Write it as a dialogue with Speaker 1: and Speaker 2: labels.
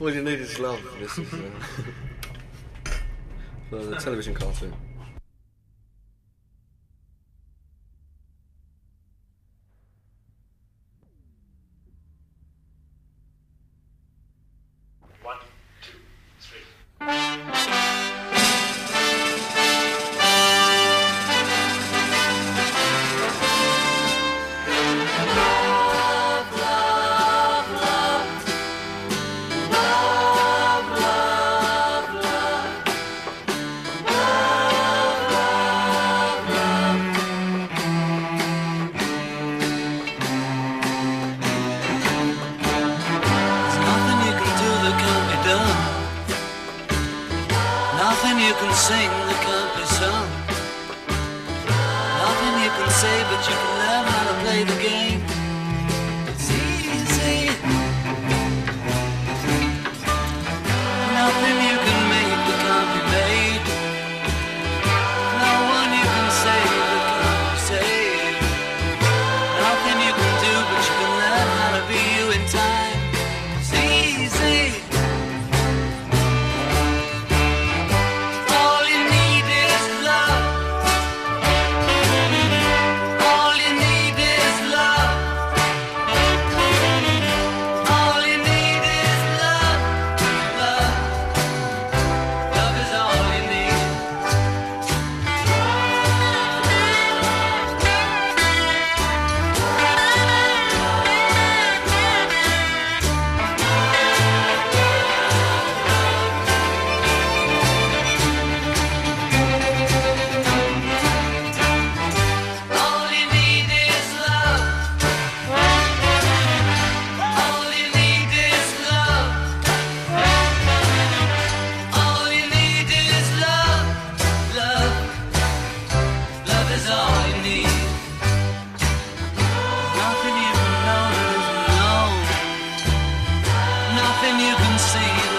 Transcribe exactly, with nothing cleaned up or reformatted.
Speaker 1: All You Need Is Love. This is uh, for the television cartoon.
Speaker 2: One, two, three.
Speaker 3: Nothing you can sing that can't be sung. Nothing you can say, but you can learn how to play the game. It's easy. Nothing you can make that can't be made. No one you can save that can't be saved. Nothing you can do, but you can learn how to be you in time. It's easy. Nothing you can see